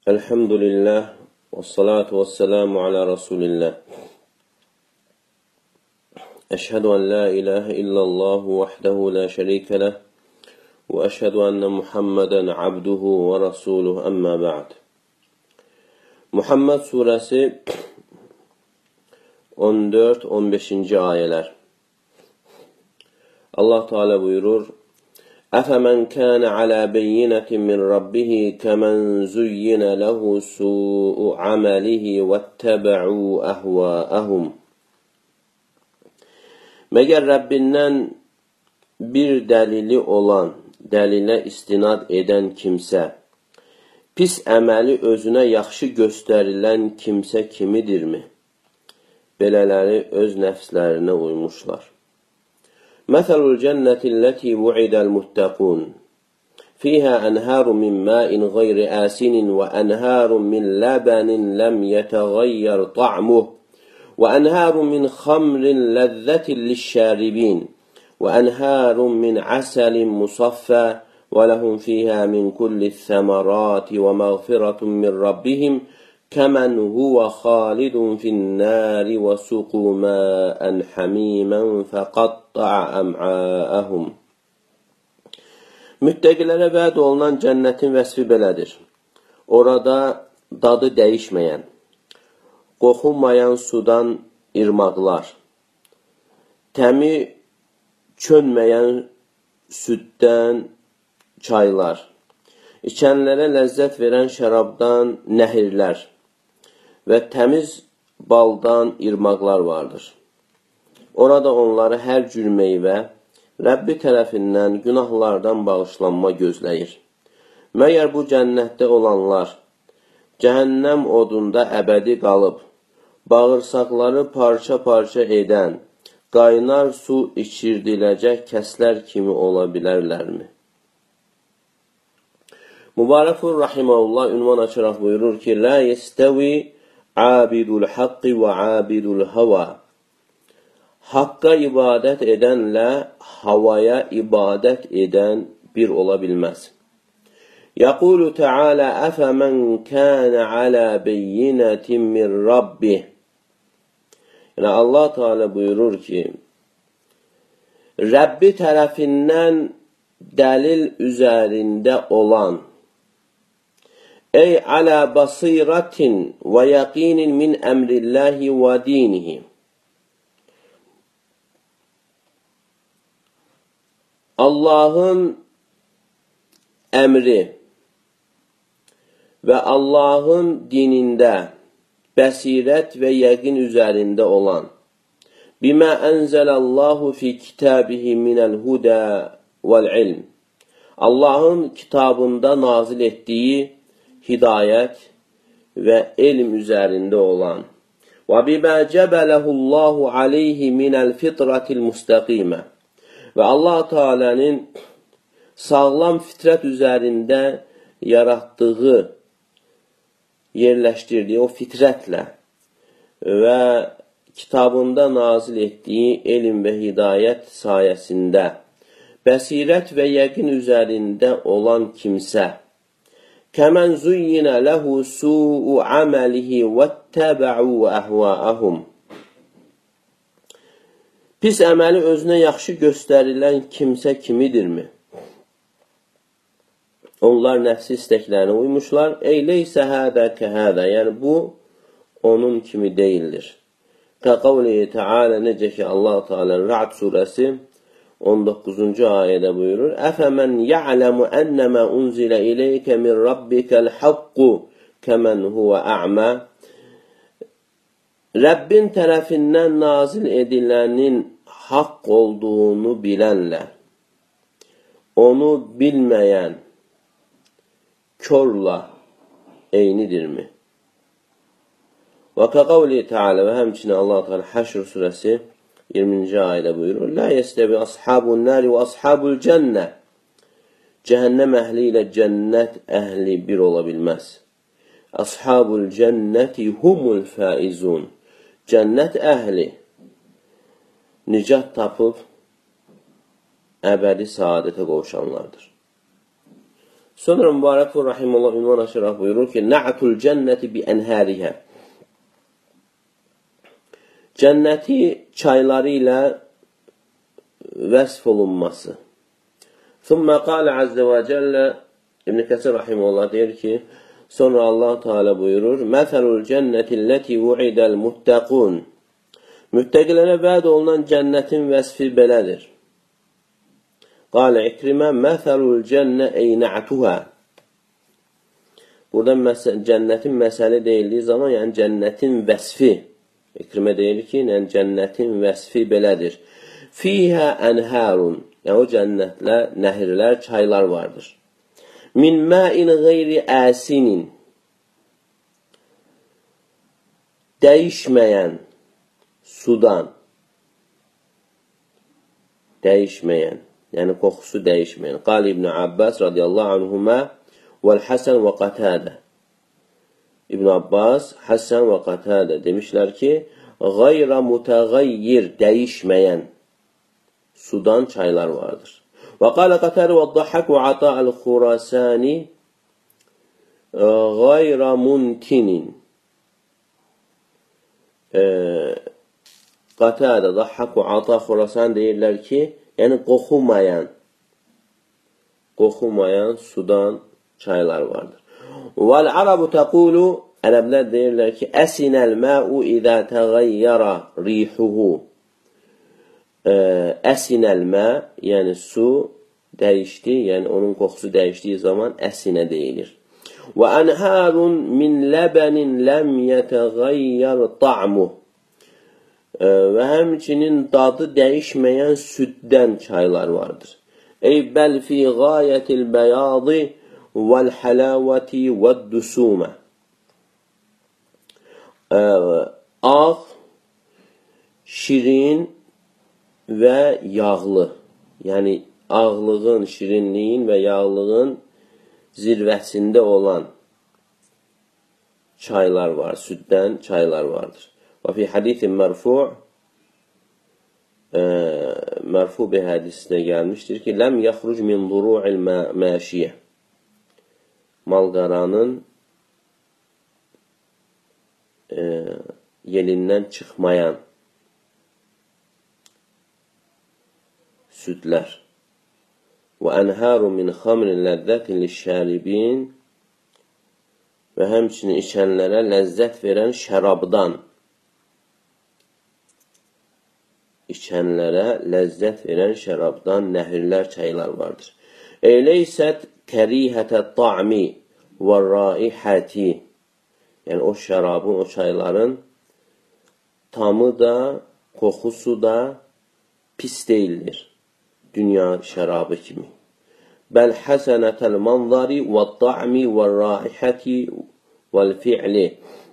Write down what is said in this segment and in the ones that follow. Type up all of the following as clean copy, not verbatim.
Elhamdülillah ve salatu ve selamu ala Resulillah. Eşhedü en la ilahe illallah vahdehu la şerike leh ve eşhedü enne Muhammeden abduhu ve rasuluhu amma ba'd. Muhammed suresi 14-15. ayeler. Allah Teala buyurur: أَفَمَنْ كَانَ عَلَى بَيِّنَةٍ مِّنْ رَبِّهِ كَمَنْ زُيِّنَ لَهُ سُوءُ عَمَلِهِ وَاتَّبَعُوا أَهْوَاءَهُمْ. Məgər Rəbbindən bir dəlili olan, dəlilə istinad edən kimsə, pis əməli özünə yaxşı göstərilən kimsə kimidirmi? Belələri öz nəfslərinə uymuşlar. مثل الجنة التي وعد المتقون فيها أنهار من ماء غير آسن وأنهار من لبن لم يتغير طعمه وأنهار من خمر لذة للشاربين وأنهار من عسل مصفى ولهم فيها من كل الثمرات ومغفرة من ربهم كمن هو خالد في النار وسقوا ماء حميما فقطع أمعاءهم. Müttəqilərə vəd olunan cənnətin vəsfi belədir. Orada dadı dəyişməyən, qoxunmayan sudan irmaqlar, təmi çönməyən süddən çaylar, içənlərə ləzzət verən şərabdan nəhirlər və təmiz baldan irmaqlar vardır. Orada onları hər cür meyvə, Rəbbi tərəfindən günahlardan bağışlanma gözləyir. Məyər bu cənnətdə olanlar, cəhənnəm odunda əbədi qalıb, bağırsaqları parça-parça edən, qaynar su içirdiləcək kəslər kimi ola bilərlərmi? Mübarəkul Rahiməhullah ünvan açaraq buyurur ki, La yestəvi abidul haqqi və abidul hava. Haqqa ibadət edənlə havaya ibadət edən bir ola bilməz. Yaqulu Teala əfəmən kənə alə beyyinətin min Rabbih. Yəni Allah Teala buyurur ki, Rəbbi tərəfindən dəlil üzərində olan, ey alə basiratin və yaqinin min əmrilləhi və dinihi. Allahın əmri və Allahın dinində bəsirət və yəqin üzərində olan, bimə ənzəlallahu fi kitabihi minəl hudə vəl-ilm. Allahın kitabında nazil etdiyi hidayət və elm üzərində olan, və bimə cəbələhullahu aleyhi minəl fitratil müstəqimə. Və Allah Teala'nın sağlam fitrət üzərində yaratdığı, yerləşdirdiyi o fitrətlə və kitabında nazil etdiyi elm və hidayət sayəsində bəsirət və yəqin üzərində olan kimsə, kəmən zuyyinə ləhu su'u aməlihi vəttəbə'u əhvəəhum. Pis əməli özünə yaxşı göstərilən kimsə kimidirmi? Onlar nəfsi istəklərinə uymuşlar. Ey leysə hədə kəhədə. Yəni bu onun kimi deyildir. Qəqavliyi Teala, necə ki Allah Teala Ra'd surəsi 19-cu ayədə buyurur. Əfəmən ya'ləmu ənəmə unzilə iləykə min rabbikəl haqqu kəmən huvə a'mə. Rəbbin tərəfindən nazil edilənin haqq olduğunu bilənlə, onu bilməyən körla eynidirmi? Və kəqavli Teala və həmçinin Allah Teala Həşr surəsi 20-ci ayədə buyurur. La yestəvi ashabun nari və ashabul cənnə. Cəhənnəm əhli ilə cənnət əhli bir ola bilməz. Ashabul cənnəti humul faizun. Cənnət əhli nicat tapıb əbədi saadətə qovuşanlardır. Sonra Mübarək Rahimullah ünvan aşaraq buyurur ki, Na'tul cənnəti bi ənhərihə. Cənnəti çayları ilə vəsf olunması. Thumma qala azza və cəllə İbn Kəsir Rahimullah deyir ki, sonra Allah Teala buyurur, Məsəlul cənnətilləti vu'idəl muttəqun. Müttəqilərə vəd olunan cənnətin vəsfi belədir. Qalə İkrimə, Məsəlul cənnə eynə'tuhə. Burada cənnətin məsəli deyildiyi zaman, yəni cənnətin vəsfi. İkrimə deyir ki, yəni cənnətin vəsfi belədir. Fiyhə ənhərun. Yəni o cənnətlə nəhirlər, çaylar vardır. Min məin qeyri əsinin. Dəyişməyən sudan. Dəyişməyən. Yəni qoxusu dəyişməyən. Qali İbn Abbas radiyallahu anhuma vəl-Həsən və Qatadə. İbn Abbas, Həsən və Qatadə demişlər ki, qayra mütəğayyir, dəyişməyən sudan çaylar vardır. Və qalə Qatadə və Dahhak və Ata'l-Xurasani qayra muntinin. Qatadə, Dahhak və Ata'l-Xurasani deyirlər ki, yəni qoxumayan sudan çaylar vardır. Vəl-Arabu təqulu, ərəblər deyirlər ki, əsinəl mə'u idə təğəyyərə rihuhu. Əsinəl mə, yəni su dəyişdi, yəni onun qoxusu dəyişdiyi zaman əsinə deyilir. Və ənhərun min ləbənin ləm yətəğəyyər ta'muh. Və həmçinin dadı dəyişməyən süddən çaylar vardır. Ey bəl fi gayətil bəyadı vəl-hələvəti vəd-düsumə. Ağ, şirin və yağlı. Yəni ağlığın, şirinliyin və yağlığın zirvəsində olan çaylar var, süddən çaylar vardır. Və fi hadisin mərfu bir hədisdə gəlmişdir ki, ləm yaxruc min duru'il məşiyə. Malqaranın yelindən çıxmayan südlər. Və ənhəru min xamrin ləzzətin liş-şəribin. Və həmçinin içənlərə ləzzət verən şərabdan. İçənlərə ləzzət verən şərabdan nəhirlər, çaylar vardır. Eyləysət kərihətə ta'mi və raihəti. Yəni o şərabın, o çayların tamı da, qoxusu da pis deyildir. Dünya şərabı kimi. Bəl həsənətəl manzari və ta'mi və raihəti vəl fi'li.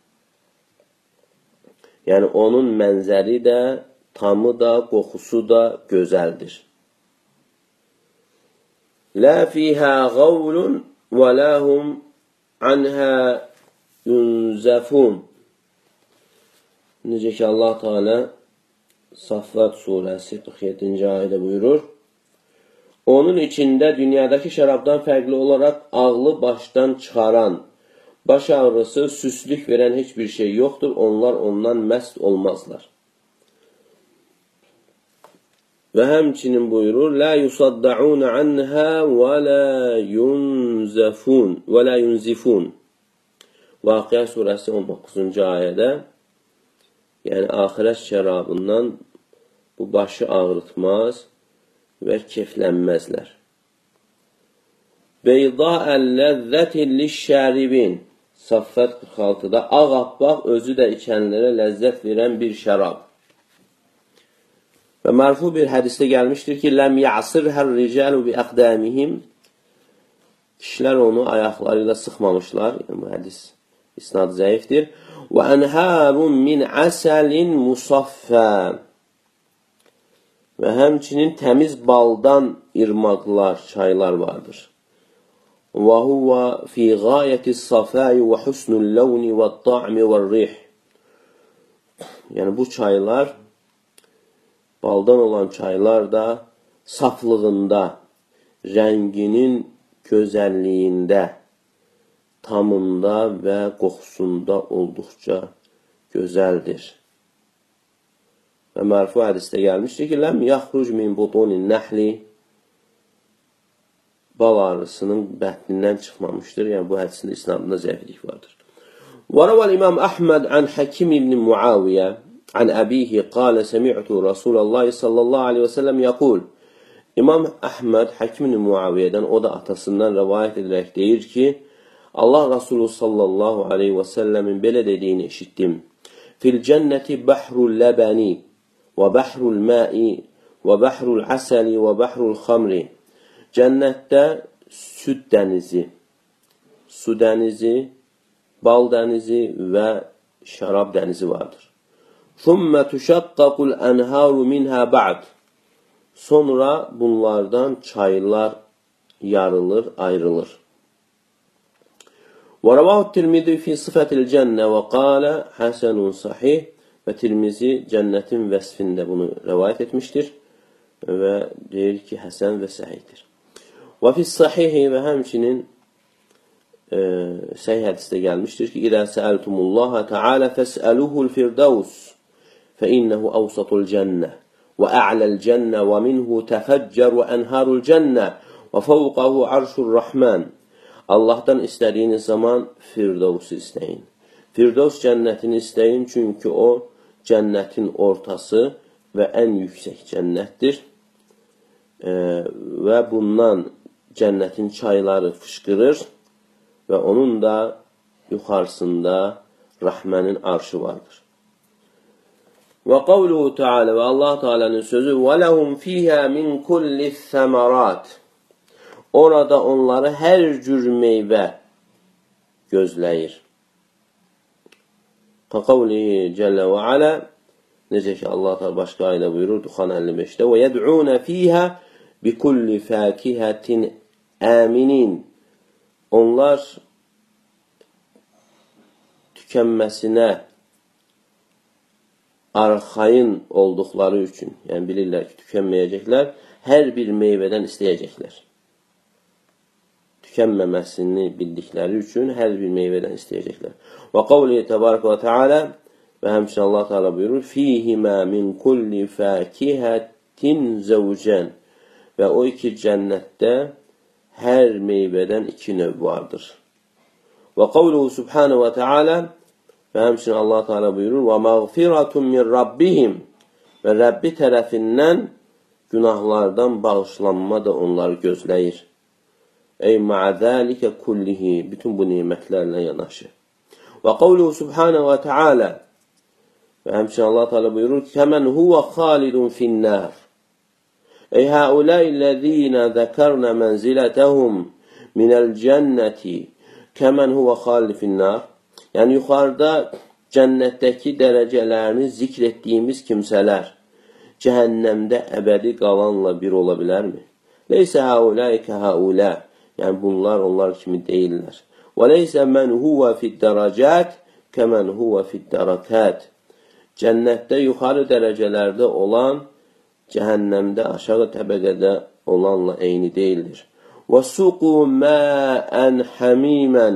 Yəni onun mənzəri də, tamı da, qoxusu da gözəldir. Lə fiyhə qavlun və ləhum anhə yunzəfun. Necə ki Allah Teala Saffat surəsi 47-ci ayədə buyurur. Onun içində dünyadakı şərabdan fərqli olaraq ağlı başdan çıxaran, baş ağrısı, süslük verən heç bir şey yoxdur. Onlar ondan məst olmazlar. Və həmçinin buyurur, Lə yusaddaun anhə və lə yunzifun. Vaqiə surəsi 19-cu ayədə, yəni axirət şərabından bu başı ağrıtmaz və keyflənməzlər. Beydaəl-ləzzətin liş-şəribin. Saffat 46-da ağappaq özü də içənlərə ləzzət verən bir şərab. Və mərfu bir hədisdə gəlmişdir ki, ləm ya'sirhər ricalu bi əqdəmihim. Kişilər onu ayaqları ilə sıxmamışlar. Yəni bu hədis isnad zəifdir. Və ənhərun min əsəlin musaffə. Və həmçinin təmiz baldan irmaqlar, çaylar vardır. Və huvə fi gayəti safai və husnul ləvni və ta'mi və rih. Yəni bu çaylar, baldan olan çaylar da saflığında, rənginin gözəlliyində, tamında və qoxusunda olduqca gözəldir. Və mərfu hədisdə gəlmişdir ki, ləm yaxruc min butunin nəhli, bal arısının bətnindən çıxmamışdır. Yəni, bu hədisin isnadında zəiflik vardır. وروى الإمام أحمد عن حكيم بن معاوية عن أبيه قال سمعت رسول الله صلى الله عليه وسلم يقول İmam Əhməd Hakim ibn Muaviyyədən, o da atasından rəvayət edərək deyir ki, Allah Rasulü sallallahu aleyhi və səlləmin belə dediyini eşitdim. Fil cənnəti bəhrul ləbəni və bəhrul mə'i və bəhrul əsəli və bəhrul xamri. Cənnətdə süd dənizi, su dənizi, bal dənizi və şərab dənizi vardır. Thumma tushaqqaqul anharu minha ba'd. Sonra bunlardan çaylar yarılır, ayrılır. Və rəvahu Tirmizi fi sıfətil cənnə və qalə həsənun sahih. Və Tirmizi cənnətin vəsfində bunu rəvayət etmişdir və deyir ki, həsən və səhihdir. Və fi sahihi və həmçinin səhih hədisdə gəlmişdir ki, İdə səəltumullaha təalə fəsəluhul firdəvs fə innəhu əvsatul cənnə və a'ləl cənnə və minhu təfəccəru ənharul cənnə və fəvqəhu arşur rəhmən. Allahdan istədiyiniz zaman Firdevsi istəyin. Firdevs cənnətini istəyin, çünki o cənnətin ortası və ən yüksək cənnətdir. Və bundan cənnətin çayları fışqırır və onun da yuxarısında rəhmənin arşı vardır. Və qavluhu Teala və Allah Teala'nın sözü وَلَهُمْ فِيهَا مِنْ كُلِّ الثَّمَرَاتِ. Orada onları hər cür meyvə gözləyir. Qavlihi Cəllə və Alə, necə ki Allah Teala başqa ayda buyurur, Duxan 55-də وَيَدْعُونَ فِيهَا بِكُلِّ فَاكِهَةٍ آمِنِينَ. Onlar tükənməsinə arxayın olduqları üçün, yəni bilirlər ki, tükənməyəcəklər, hər bir meyvədən istəyəcəklər. Tükənməməsini bildikləri üçün hər bir meyvədən istəyəcəklər. Və qavlihi təbarək və teala, və həmçinin Allah Teala buyurur, fihimə min kulli fəkihətin zəvcən. Və o iki cənnətdə hər meyvədən iki növ vardır. Və qavluhu subhanə və teala, və həmçinin Allah Teala buyurur, və məğfiratun min rabbihim. Və Rəbbi tərəfindən günahlardan bağışlanma da onları gözləyir. Ey ma'zəlikə kullihi, bütün bu nimətlərlə yanaşı. Və qavluhu subhanə və teala, və həmçinin Allah Teala buyurur, kəmən huvə xalidun finnər. Ey həuləy-ləzīnə zəkərnə mənzilətəhum minəl cənnəti kəmən huvə xalid finnər. Yəni, yuxarıda cənnətdəki dərəcələrini zikr etdiyimiz kimsələr cəhənnəmdə əbədi qalanla bir ola bilərmi? Leysə həuləykə həulə. Yəni, bunlar onlar kimi deyirlər. Və leysə mən huvə fid-dərəcət kəmən huvə fid-dərəkət. Cənnətdə yuxarı dərəcələrdə olan cəhənnəmdə aşağı təbəqədə olanla eyni deyildir. Və suqu məən həmimən.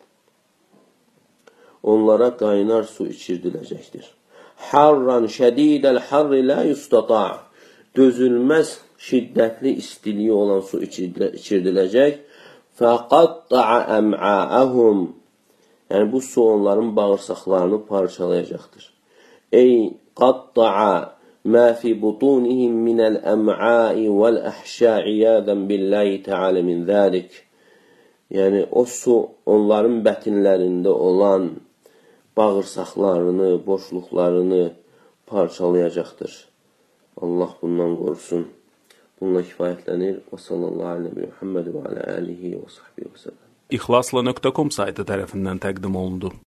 Onlara qaynar su içirdiləcəkdir. Harran şədidəl harri lə yustata'. Dözülməz şiddətli istiliyi olan su içirdiləcək. Fəqatta'a əm'a'əhum. Yəni, bu su onların bağırsaqlarını parçalayacaqdır. Ey qatta'a mə fi butunihim minəl əm'a'i vəl-əhşa'i yədən billahi təalə min zəlik. Yəni, o su onların bətinlərində olan bağırsaqlarını, boşluqlarını parçalayacaqdır. Allah bundan qorusun. Bununla kifayətlənir. Və sallallahu aleyhi və Muhammed və alə alihi və sahbihi və səlləm. İxlasla.com saytı tərəfindən təqdim olundu.